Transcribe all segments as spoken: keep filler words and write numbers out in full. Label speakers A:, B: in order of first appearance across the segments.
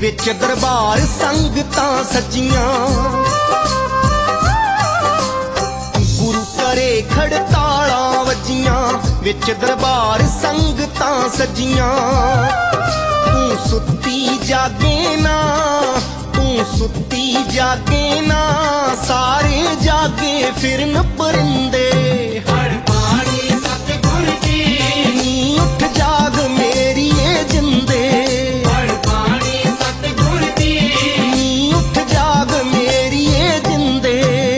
A: विच दरबार संगतां सजियां गुरु करे खड़तालां वजियां विच दरबार संगतां सजियां तू सुत्ती जागे ना तू सुत्ती जागे ना सारे जागे फिरन परिंदे जाग मेरी ये जिंदे उठ जाग मेरी ये जिंदे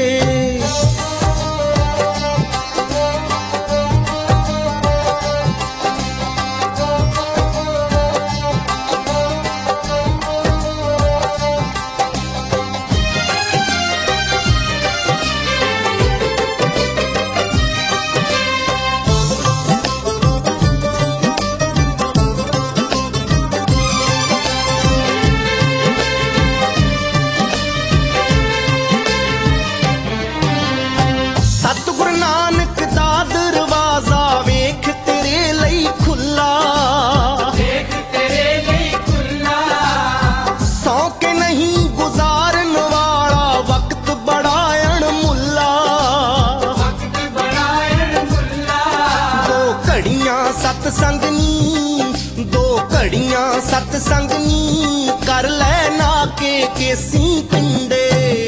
A: सतसंगनी दो घड़ियां सतसंगनी कर लै ना के केसी पिंडे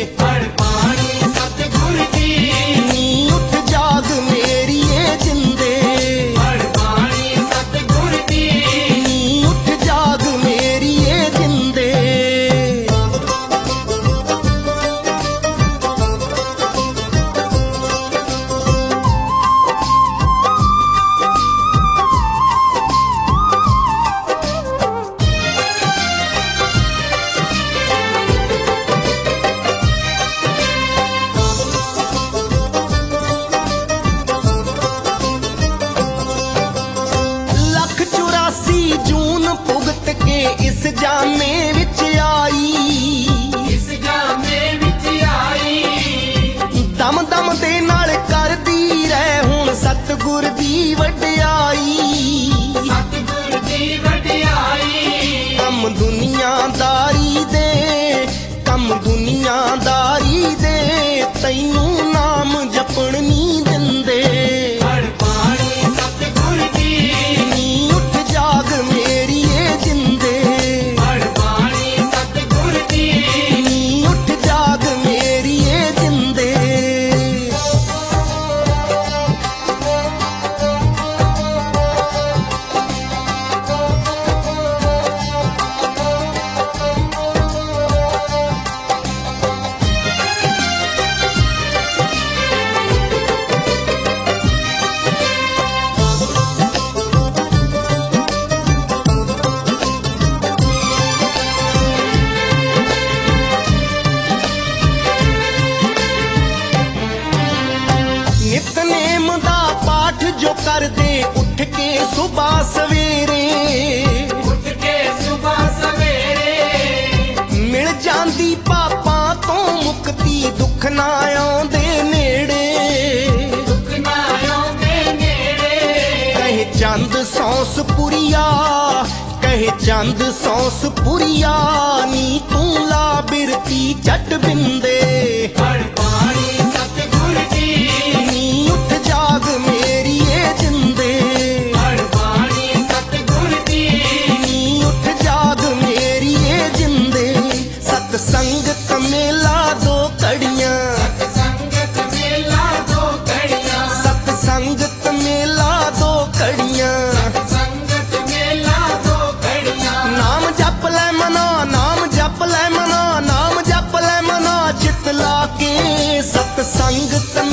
A: उठ जाग मेरी ये जिंदे उठ जाग मेरी ये जिंदे इस जामे विच आई इस जामे विच आई दम दम दे नाल करदी रह हुण सतगुर दी वडियाई सतगुर दी वडियाई कम दुनियादारी दे कम दुनियादारी दे तैनू नाम जपण नी दिंदे नितनेम दा पाठ जो कर दे उठ के सुबह सवेरे उठ के सुबह सवेरे मिल जांदी पापां तो मुक्ति दुख ना आउंदे नेड़े दुख ना आउंदे नेड़े कहे चंद सौंस पुरिया कहे चंद सौंस पुरिया नी तू ला बिरती जट बिंदे जाग मेरी ये जिंदे उठ जाग मेरी ये जिंदे सतसंगत मेला दो कड़ियां सतसंगत मेला दो कड़ियां सतसंगत मेला दो कड़ियां सतसंगत मेला दो कड़ियां नाम जप ले मना नाम जप ले मना नाम जप ले मना चित ला के सतसंगत